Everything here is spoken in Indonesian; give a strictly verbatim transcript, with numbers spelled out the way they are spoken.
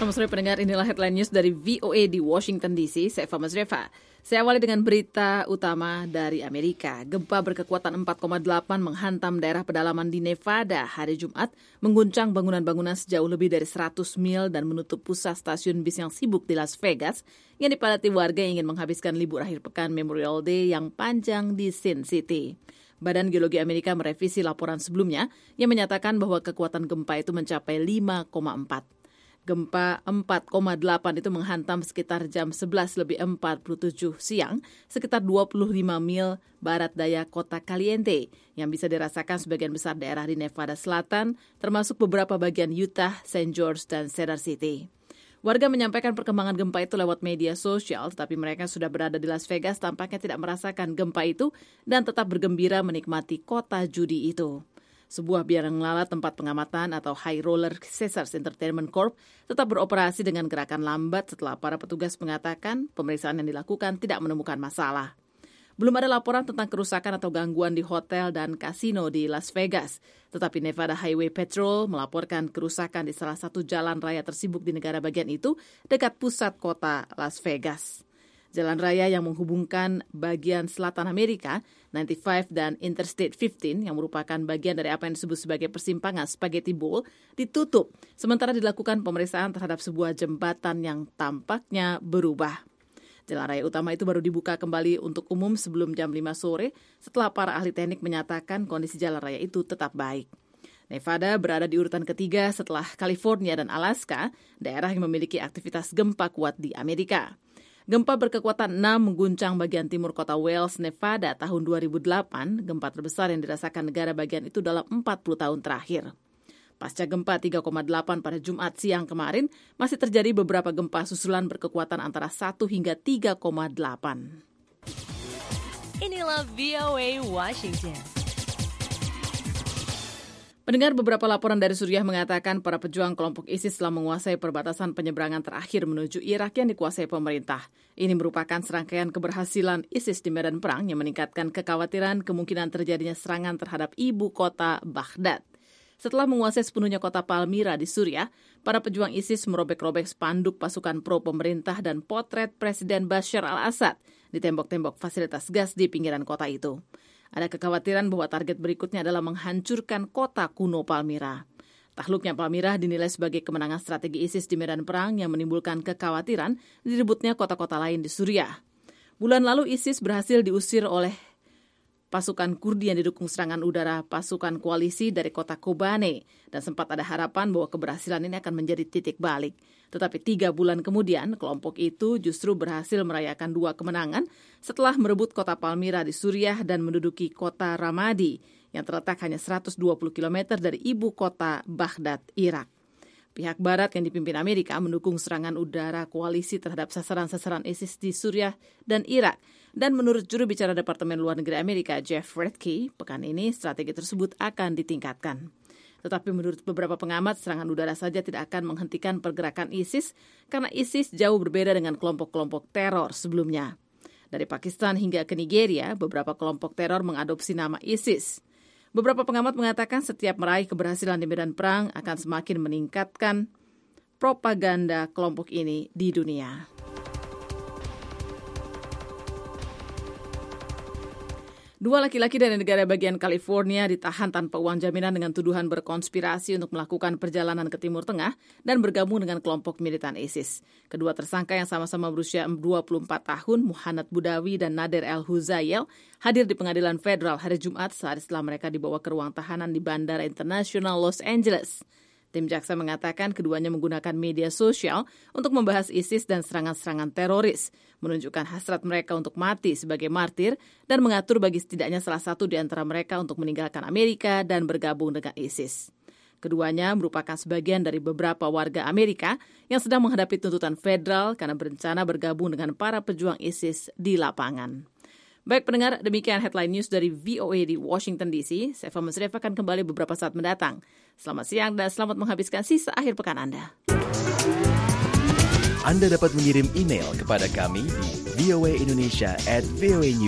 Selamat sore pendengar, inilah headline news dari V O A di Washington D C. Saya Fama Zrefa. Saya awali dengan berita utama dari Amerika. Gempa berkekuatan empat koma delapan menghantam daerah pedalaman di Nevada hari Jumat, mengguncang bangunan-bangunan sejauh lebih dari seratus mil dan menutup pusat stasiun bis yang sibuk di Las Vegas yang dipadati warga yang ingin menghabiskan libur akhir pekan Memorial Day yang panjang di Sin City. Badan Geologi Amerika merevisi laporan sebelumnya yang menyatakan bahwa kekuatan gempa itu mencapai lima koma empat. Gempa empat koma delapan itu menghantam sekitar jam sebelas lebih empat puluh tujuh siang, sekitar dua puluh lima mil barat daya kota Caliente, yang bisa dirasakan sebagian besar daerah di Nevada Selatan, termasuk beberapa bagian Utah, Saint George, dan Cedar City. Warga menyampaikan perkembangan gempa itu lewat media sosial, tetapi mereka sudah berada di Las Vegas tampaknya tidak merasakan gempa itu dan tetap bergembira menikmati kota judi itu. Sebuah biarang lala tempat pengamatan atau High Roller Caesars Entertainment Corp tetap beroperasi dengan gerakan lambat setelah para petugas mengatakan pemeriksaan yang dilakukan tidak menemukan masalah. Belum ada laporan tentang kerusakan atau gangguan di hotel dan kasino di Las Vegas, tetapi Nevada Highway Patrol melaporkan kerusakan di salah satu jalan raya tersibuk di negara bagian itu dekat pusat kota Las Vegas. Jalan raya yang menghubungkan bagian selatan Amerika, sembilan puluh lima dan Interstate lima belas yang merupakan bagian dari apa yang disebut sebagai persimpangan Spaghetti Bowl ditutup, sementara dilakukan pemeriksaan terhadap sebuah jembatan yang tampaknya berubah. Jalan raya utama itu baru dibuka kembali untuk umum sebelum jam lima sore setelah para ahli teknik menyatakan kondisi jalan raya itu tetap baik. Nevada berada di urutan ketiga setelah California dan Alaska, daerah yang memiliki aktivitas gempa kuat di Amerika. Gempa berkekuatan enam mengguncang bagian timur kota Wales, Nevada tahun dua ribu delapan, gempa terbesar yang dirasakan negara bagian itu dalam empat puluh tahun terakhir. Pasca gempa tiga koma delapan pada Jumat siang kemarin, masih terjadi beberapa gempa susulan berkekuatan antara satu hingga tiga koma delapan. Inilah V O A Washington. Pendengar, beberapa laporan dari Suriah mengatakan para pejuang kelompok ISIS telah menguasai perbatasan penyeberangan terakhir menuju Irak yang dikuasai pemerintah. Ini merupakan serangkaian keberhasilan ISIS di medan perang yang meningkatkan kekhawatiran kemungkinan terjadinya serangan terhadap ibu kota Baghdad. Setelah menguasai sepenuhnya kota Palmyra di Suriah, para pejuang ISIS merobek-robek spanduk pasukan pro-pemerintah dan potret Presiden Bashar al-Assad di tembok-tembok fasilitas gas di pinggiran kota itu. Ada kekhawatiran bahwa target berikutnya adalah menghancurkan kota kuno Palmyra. Takluknya Palmyra dinilai sebagai kemenangan strategi ISIS di medan perang yang menimbulkan kekhawatiran direbutnya kota-kota lain di Suriah. Bulan lalu ISIS berhasil diusir oleh pasukan Kurdi yang didukung serangan udara pasukan koalisi dari kota Kobane, dan sempat ada harapan bahwa keberhasilan ini akan menjadi titik balik. Tetapi tiga bulan kemudian, kelompok itu justru berhasil merayakan dua kemenangan setelah merebut kota Palmyra di Suriah dan menduduki kota Ramadi yang terletak hanya seratus dua puluh kilometer dari ibu kota Baghdad, Irak. Pihak Barat yang dipimpin Amerika mendukung serangan udara koalisi terhadap sasaran-sasaran ISIS di Suriah dan Irak. Dan menurut juru bicara Departemen Luar Negeri Amerika, Jeff Redke, pekan ini strategi tersebut akan ditingkatkan. Tetapi menurut beberapa pengamat, serangan udara saja tidak akan menghentikan pergerakan ISIS karena ISIS jauh berbeda dengan kelompok-kelompok teror sebelumnya. Dari Pakistan hingga ke Nigeria, beberapa kelompok teror mengadopsi nama ISIS. Beberapa pengamat mengatakan setiap meraih keberhasilan di medan perang akan semakin meningkatkan propaganda kelompok ini di dunia. Dua laki-laki dari negara bagian California ditahan tanpa uang jaminan dengan tuduhan berkonspirasi untuk melakukan perjalanan ke Timur Tengah dan bergabung dengan kelompok militan ISIS. Kedua tersangka yang sama-sama berusia dua puluh empat tahun, Muhannad Budawi dan Nader El-Huzayel, hadir di pengadilan federal hari Jumat sehari setelah mereka dibawa ke ruang tahanan di Bandara Internasional Los Angeles. Tim jaksa mengatakan keduanya menggunakan media sosial untuk membahas ISIS dan serangan-serangan teroris, menunjukkan hasrat mereka untuk mati sebagai martir, dan mengatur bagi setidaknya salah satu di antara mereka untuk meninggalkan Amerika dan bergabung dengan ISIS. Keduanya merupakan sebagian dari beberapa warga Amerika yang sedang menghadapi tuntutan federal karena berencana bergabung dengan para pejuang ISIS di lapangan. Baik pendengar, demikian headline news dari V O A di Washington D C. Saya Fama Zrefa akan kembali beberapa saat mendatang. Selamat siang dan selamat menghabiskan sisa akhir pekan Anda. Anda dapat mengirim email kepada kami di voaindonesia at voanews.